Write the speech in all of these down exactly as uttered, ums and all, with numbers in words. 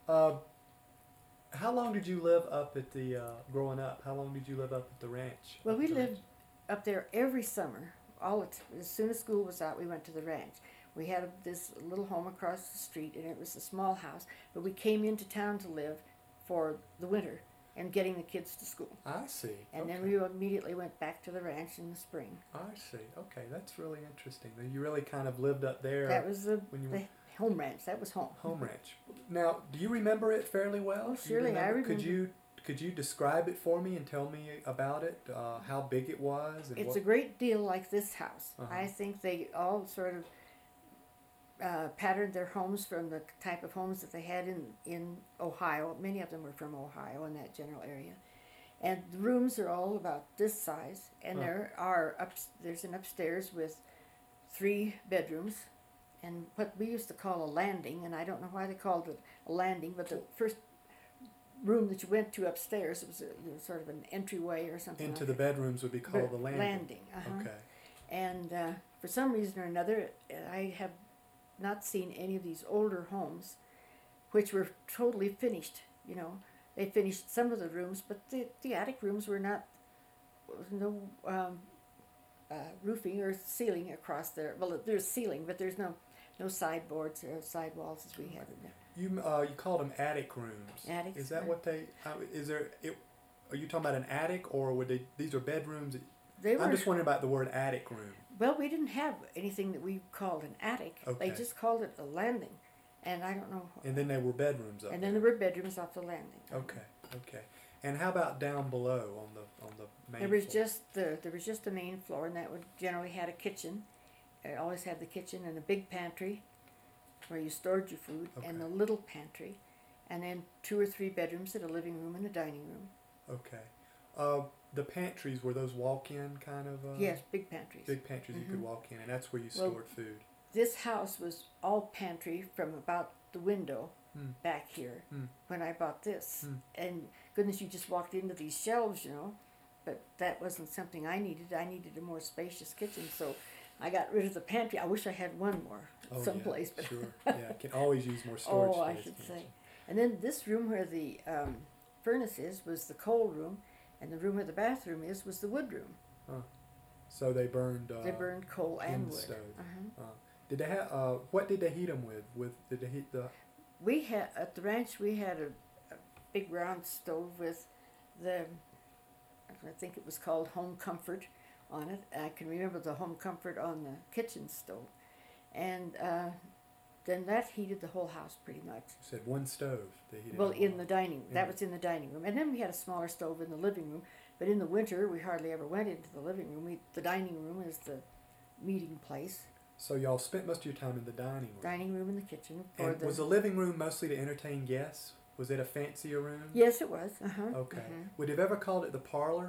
Uh, how long did you live up at the, uh, growing up, how long did you live up at the ranch? Well, Up at we the ranch? lived up there every summer. All the t- as soon as school was out, we went to the ranch. We had a, this little home across the street, and it was a small house. But we came into town to live for the winter and getting the kids to school. I see. And okay. then we immediately went back to the ranch in the spring. I see. Okay, that's really interesting. That you really kind of lived up there. That was the, when you the home ranch. That was home. home ranch. Now, do you remember it fairly well? Oh, Do you surely, I remember. Could you could you describe it for me and tell me about it? Uh, how big it was? And It's what? a great deal like this house. Uh-huh. I think they all sort of uh, patterned their homes from the type of homes that they had in, in Ohio. Many of them were from Ohio in that general area. And the rooms are all about this size. And Huh. there are up, there's an upstairs with three bedrooms and what we used to call a landing. And I don't know why they called it a landing, but the first room that you went to upstairs, it was a, you know, sort of an entryway or something. Into like the bedrooms would be called the landing. Landing. Uh-huh. Okay. And uh, for some reason or another, I have not seen any of these older homes, which were totally finished. You know, they finished some of the rooms, but the, the attic rooms were not, there was no um, uh, roofing or ceiling across there. Well, there's ceiling, but there's no no sideboards or sidewalls as we had in there. You uh, you called them attic rooms. Attics, Is that uh, what they? Uh, is there? It, are you talking about an attic, or would they? These are bedrooms. They were, I'm just wondering about the word attic room. well, we didn't have anything that we called an attic. Okay. They just called it a landing, and I don't know. And then there were bedrooms up And there. then there were bedrooms off the landing. Okay. Okay. And how about down below on the on the main There was floor? just the there was just the main floor, and that would generally had a kitchen. It always had the kitchen and a big pantry, where you stored your food, and Okay. a little pantry, and then two or three bedrooms and a living room and a dining room. Okay. Uh, the pantries were those walk-in kind of. Uh, Yes, big pantries. Big pantries you could Mhm. walk in, and that's where you Well, stored food. This house was all pantry from about the window Hmm. back here Hmm. when I bought this. Hmm. And goodness, you just walked into these shelves, you know, but that wasn't something I needed. I needed a more spacious kitchen, so I got rid of the pantry. I wish I had one more Oh, someplace, yeah, but sure. Yeah, can always use more storage oh, I space. should can't say. you? And then this room where the um, furnace is was the coal room, and the room where the bathroom is was the wood room. So they burned. Uh, They burned coal in and the wood. stove. Uh-huh. Uh, did they have? Uh, what did they heat them with? With did they heat the? We had at the ranch. We had a, a big round stove with the, I think it was called Home Comfort on it. I can remember the Home Comfort on the kitchen stove, and uh, then that heated the whole house pretty much. You said one stove. They heated. Well, it in all. the dining room. In That the- was in the dining room, and then we had a smaller stove in the living room. But in the winter, we hardly ever went into the living room. We, the dining room is the meeting place. So y'all spent most of your time in the dining room. Dining room and the kitchen. For And the, was the living room mostly to entertain guests? Was it a fancier room? yes, it was. Uh huh. Okay. Would you have ever called it the parlor?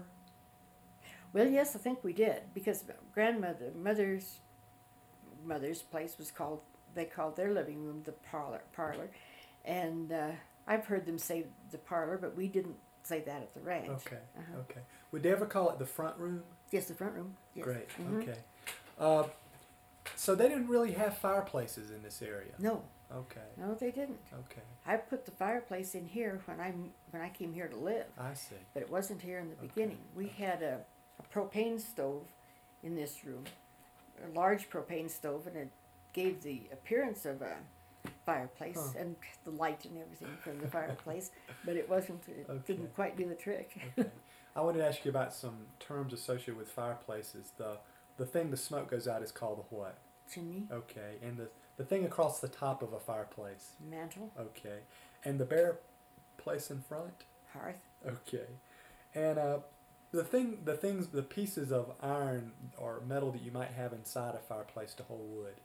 Well, yes, I think we did, because grandmother, mother's, mother's place was called. They called their living room the parlor. Parlor, and uh, I've heard them say the parlor, but we didn't say that at the ranch. Okay. Uh-huh. Okay. Would they ever call it the front room? Yes, the front room. Yes. Great. Mhm. Okay. Uh, so they didn't really have fireplaces in this area. No, Okay. no, they didn't. Okay. I put the fireplace in here when I when I came here to live, I see. but it wasn't here in the Okay. beginning. We had a, a propane stove in this room, a large propane stove, and it gave the appearance of a fireplace Huh. and the light and everything from the fireplace, but it wasn't. It Okay. didn't quite do the trick. Okay. I wanted to ask you about some terms associated with fireplaces. The the thing the smoke goes out is called the what? Chimney, Okay. And the the thing across the top of a fireplace. mantle, Okay. And the bare place in front. hearth. Okay. And uh, the thing, the things, the pieces of iron or metal that you might have inside a fireplace to hold wood.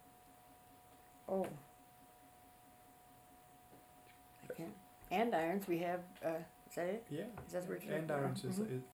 Oh, I can't. And irons. We have. Uh, is that it? Yeah. Is that what you're And talking about? irons is, Mhm. is